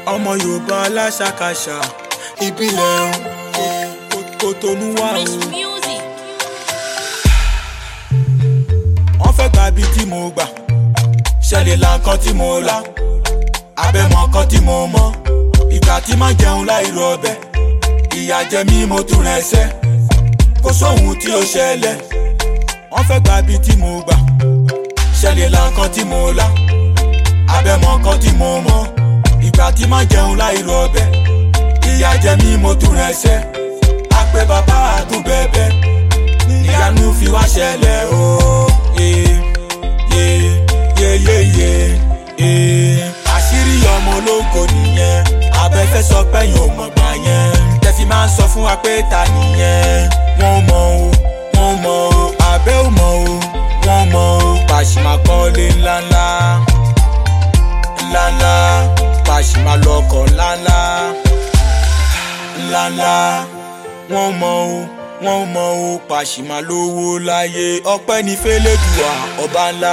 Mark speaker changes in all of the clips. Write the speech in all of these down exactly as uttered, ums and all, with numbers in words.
Speaker 1: ọmọ Yorùbá aláṣàkáṣà ìbílẹ̀ Kòtónú wà o. wọ́n fẹ́ gba ibi tí mo gbà ṣẹlẹ̀ la nǹkan tí mo la abẹ́mọ̀ nǹkan tí mo mọ̀ ìgbà tí má jẹun láì ro ọbẹ̀ ìyà jẹ mí mo tún rẹsẹ̀ kò sóhun tí ó ṣẹlẹ̀. wọ́n fẹ́ gba ibi tí mo gbà ṣẹlẹ̀ la nǹkan tí mo la abẹ́mọ̀ nǹkan tí mo mọ̀ ìgbà tí má jẹun láì ro ọbẹ̀ ìyà jẹ mí mo tún rẹsẹ̀ àpè bàbá àtún bẹ̀bẹ̀ ìyanu fi wá ṣẹlẹ̀ o. àṣírí ọmọ ológo nìyẹn abẹ́fẹ́ sọ pé yóò mọ̀ gbà yẹn tẹ́fí máa ń sọ fún wa pé ta nìyẹn. wọ́n mọ̀ o wọ́n mọ̀ o abẹ́ ò mọ̀ o wọ́n mọ̀ o Pasuma kọ́lé ńláńlá ńláńlá Pasuma lọ́kọ̀ ńláńlá ńláńlá. wọ́n mọ̀ o wọ́n mọ̀ o Pasuma lówó láyé ọpẹ́ ní fẹ́lẹ́dùà ọba ńlá.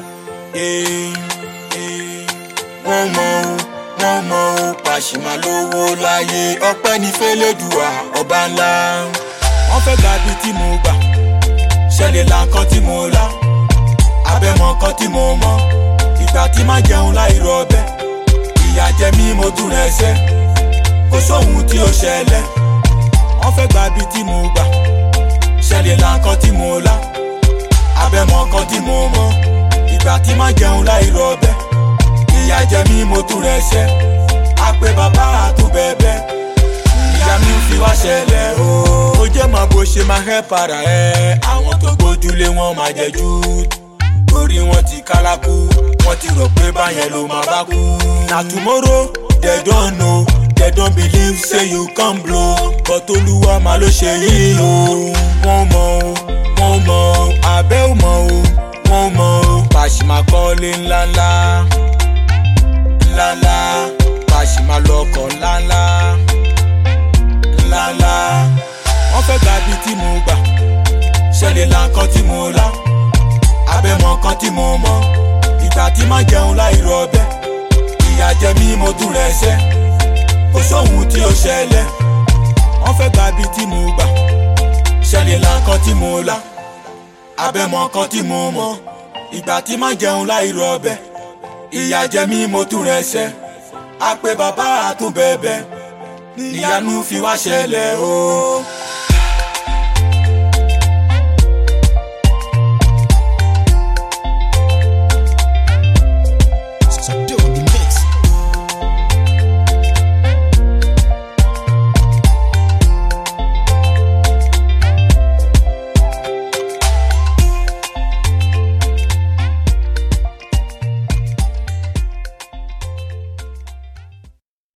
Speaker 1: wọ́n mọ̀ o wọ́n mọ̀ o Pasuma lówó láyé ọpẹ́ ní fẹ́lẹ́dùà ọba ńlá. wọ́n fẹ́ gba ibi tí mo gbà ṣẹlẹ̀ la nǹkan tí mo la abẹ́mọ̀ nǹkan tí mo mọ̀ ìgbà tí má jẹun láì ro ọbẹ̀ ìyà jẹ mí mo tún rẹsẹ̀ kò sóhun tí ó ṣẹlẹ̀. wọ́n fẹ́ gba ibi tí mo gbà ṣẹlẹ̀ la nǹkan tí mo la abẹ́mọ̀ nǹkan tí mo mọ̀ ìgbà tí má jẹun láì ro ọbẹ̀ ìyà jẹ mí mo tún rẹsẹ̀ àpè bàbá àtún bẹ̀bẹ̀ ìyanu fi wá ṣẹlẹ̀ o. ó jẹ́ mọ̀ bó ṣe máa hẹ́ para ẹ̀ àwọn tó gbójúlé wọn máa jẹ jù torí wọn ti kálákú wọn ti rò pé báyẹn ló máa bá kú. na tomorrow they don't know they don't believe say you come blow but Olúwa máa ló ṣe yìí o. wọ́n mọ̀ o wọ́n mọ̀ o abẹ́ ò mọ̀ o wọ́n mọ̀ o Pasuma kọ́lé ńláńlá ńláńlá Pasuma lọ́kọ̀ ńláńlá ńláńlá. wọ́n fẹ́ gba ibi tí mo gbà ṣẹlẹ̀ la nǹkan tí mo la abẹ́mọ̀ nǹkan tí mo mọ̀ ìgbà tí má jẹun láì ro ọbẹ̀ ìyà jẹ mí mo tún rẹsẹ̀ kò sóhun tí ó ṣẹlẹ̀. wọ́n fẹ́ gba ibi tí mo gbà ṣẹlẹ̀ la nǹkan tí mo la abẹ́mọ̀ nǹkan tí mo mọ̀ ìgbà tí má jẹun láì ro ọbẹ̀ ìyà jẹ mí mo tún rẹsẹ̀ àpè bàbá àtún bẹ̀bẹ̀ ìyanu fi wá ṣẹlẹ̀ o.